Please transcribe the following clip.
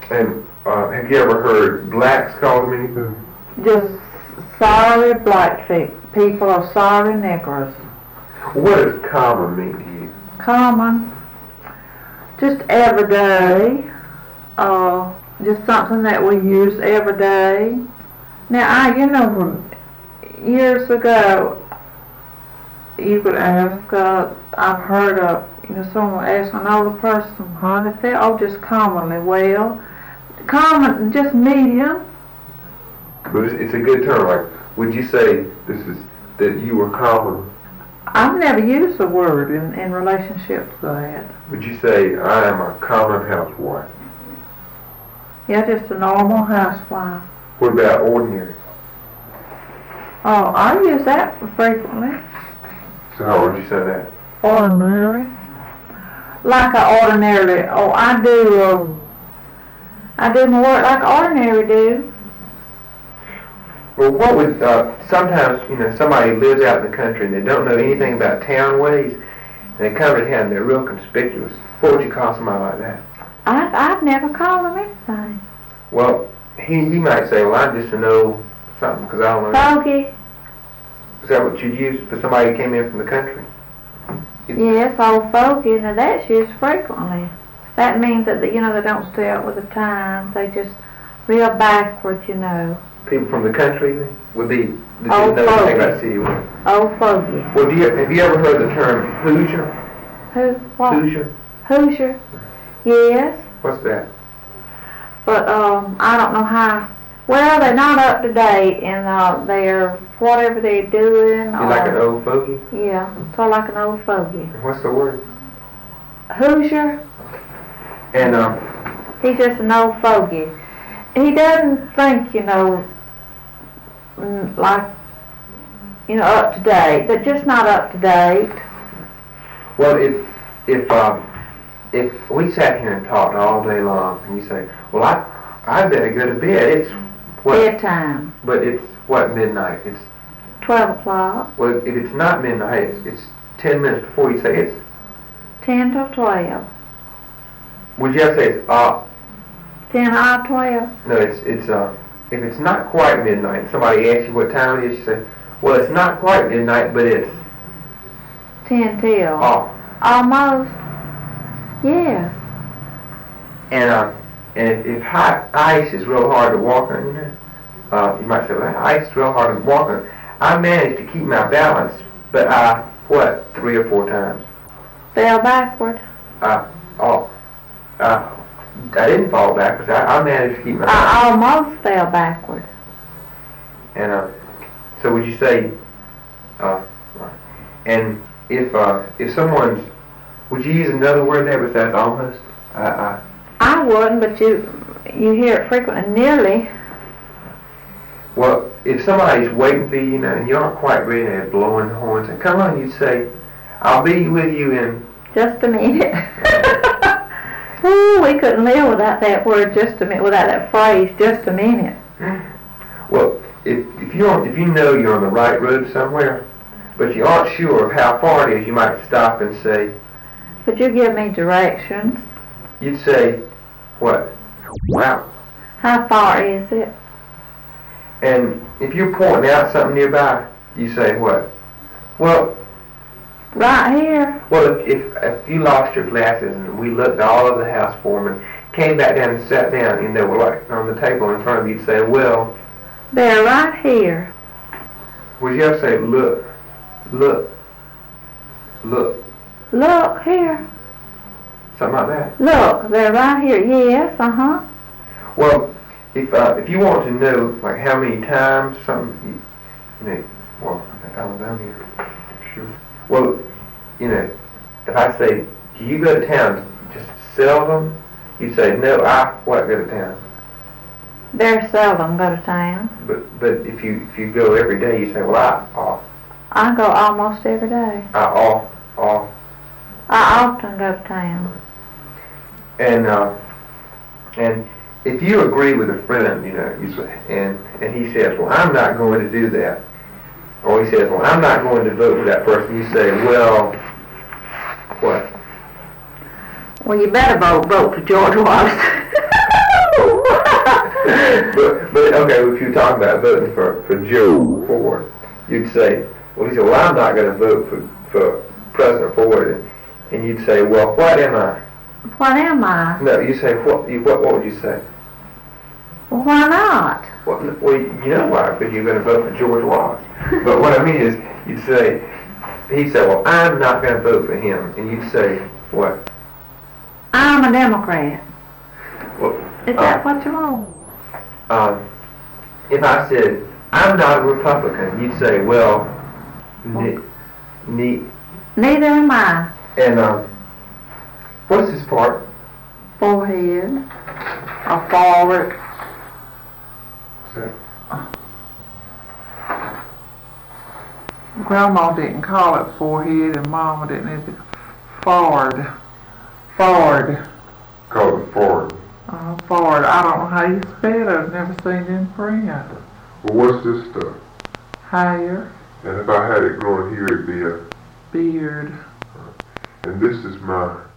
And have you ever heard blacks called anything? Just sorry black people or sorry Negroes. What does common mean to you? Common, just every day, just something that we use every day. Now, years ago, you could ask, I've heard of, someone ask an older person how they feel. Oh, just commonly. Well, common, just medium. But it's a good term. Like, would you say that you were common? I've never used the word in relationship to that. Would you say I am a common housewife? Yeah, just a normal housewife. What about ordinary? Oh, I use that frequently. So how would you say that? Ordinary. Like I ordinarily, I do my work like I ordinary do. Well, what would, sometimes, somebody lives out in the country and they don't know anything about town ways, and they come to town and they're real conspicuous. What would you call somebody like that? I've never called them anything. Well, he might say, well, I'm just to know something, because I don't know. Fogey. Is that what you'd use for somebody who came in from the country? Yes, old fogey. Now that's used frequently. That means that, they don't stay up with the times. They just real backward, People from the country would be that old didn't know anything fogey. about city life. Old fogey. Well, have you ever heard the term Hoosier? Who? What? Hoosier? Hoosier. Yes. What's that? But I don't know how. Well, they're not up to date in their whatever they're doing. You like an old fogey? Yeah, sort of like an old fogey. And what's the word? Hoosier. And He's just an old fogey. He doesn't think, like, up to date. They're just not up to date. Well, if we sat here and talked all day long, and you say, well, I better go to bed. It's what? Bedtime. But it's what, midnight? It's 12 o'clock. Well, if it's not midnight, it's 10 minutes before. You say it's 10 till 12. Would you have to say it's 10 or 12. No, it's if it's not quite midnight, somebody asks you what time it is, you say, well, it's not quite midnight, but it's 10 till. Almost. Yeah. And if hot ice is real hard to walk on, you might say, well, that ice is real hard to walk on. I managed to keep my balance, but 3 or 4 times. Fell backward. I didn't fall backwards. I managed to keep my balance. I almost fell backward. And so would you say, and if someone's, would you use another word there besides almost? I wouldn't, but you hear it frequently. Nearly. Well, if somebody's waiting for you, and you aren't quite ready, they're blowing the horns, and come on, you'd say, I'll be with you in just a minute. Ooh, we couldn't live without that word, just a minute, without that phrase, just a minute. Well, if you know you're on the right road somewhere, but you aren't sure of how far it is, you might stop and say, could you give me directions? You'd say, what? Wow. How far is it? And if you're pointing out something nearby, you say what? Well, right here. Well, if you lost your glasses and we looked all over the house for them and came back down and sat down and they were like on the table in front of you, you'd say, well, they're right here. Would you have to say, look, look, look? Look here. Something like that. Look, they're right here. Yes, Well, if you want to know like how many times something, well, I think I'm down here. Sure. Well, if I say, do you go to town just seldom? You say, no, I go to town. Very seldom go to town. But if you go every day, you say, well, I go almost every day. I often go to town. And if you agree with a friend, and he says, well, I'm not going to do that, or he says, well, I'm not going to vote for that person, you say, well, what? Well, you better vote for George Washington. But okay, if you're talking about voting for Joe Ford, you'd say, well, he said, well, I'm not going to vote for President Ford, and you'd say, well, what am I? What am I? No, you say what would you say? Well, why not? Well, you know why? Because you're going to vote for George Wallace. But what I mean is, you'd say, he'd say, well, I'm not going to vote for him, and you'd say what? I'm a Democrat. Well, Is that what you want? if I said I'm not a Republican, you'd say, well, Neither am I. And what's this part? Forehead. Or forward. Grandma didn't call it forehead and Mama didn't either. Forward. Forward. Call it forward. Forward. I don't know how you spell it. I've never seen it in print. Well, what's this stuff? Hair. And if I had it growing here, it'd be a Beard. And this is my